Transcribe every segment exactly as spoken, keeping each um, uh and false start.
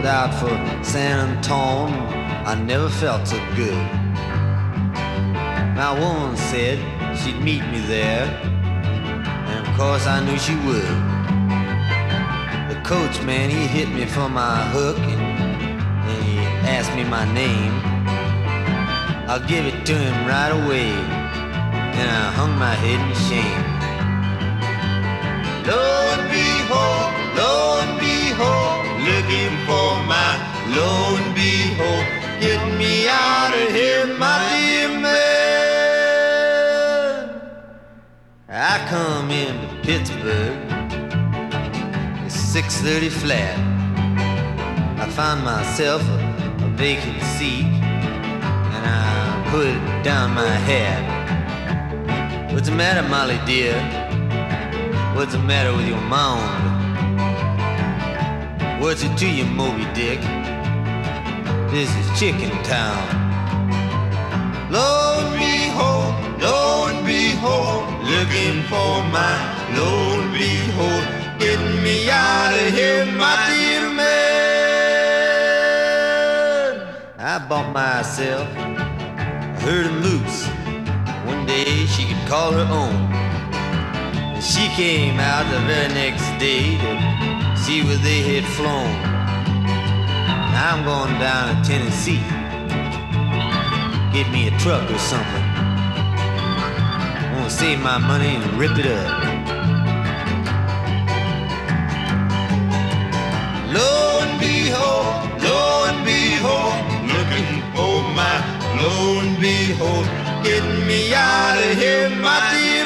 pulled out for San Antone, I never felt so good. My woman said she'd meet me there, and of course I knew she would. The coachman, he hit me for my hook, and, and he asked me my name. I'll give it to him right away, and I hung my head in shame. Lo and behold, lo and behold, looking for my lo and behold, get me out of here, my dear man. I come into Pittsburgh, it's six thirty flat. I found myself a, a vacant seat, and I put down my hat. What's the matter, Molly dear? What's the matter with your mound? What's it to you, Moby Dick? This is Chicken Town. Lo and behold, lo and behold, looking for my lo and behold, getting me out of here, my dear man. I bought myself a herd of moose. One day she could call her own. And she came out the very next day to see where they had flown. Now I'm going down to Tennessee. Get me a truck or something. I want to save my money and rip it up. Lo and behold, lo and behold, looking for my lo and behold, getting me out of here, my dear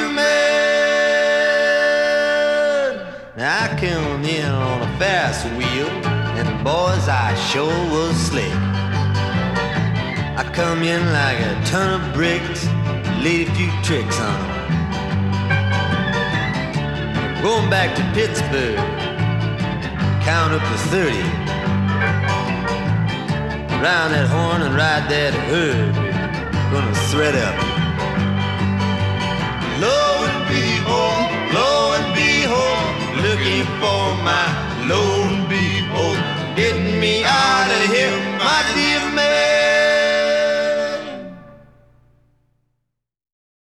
man. Now I came in on a fast wheel, and boys, I sure was slick. I come in like a ton of bricks, laid a few tricks on them. Going back to Pittsburgh, count up to thirty. Round that horn and ride that herd, we're gonna thread up.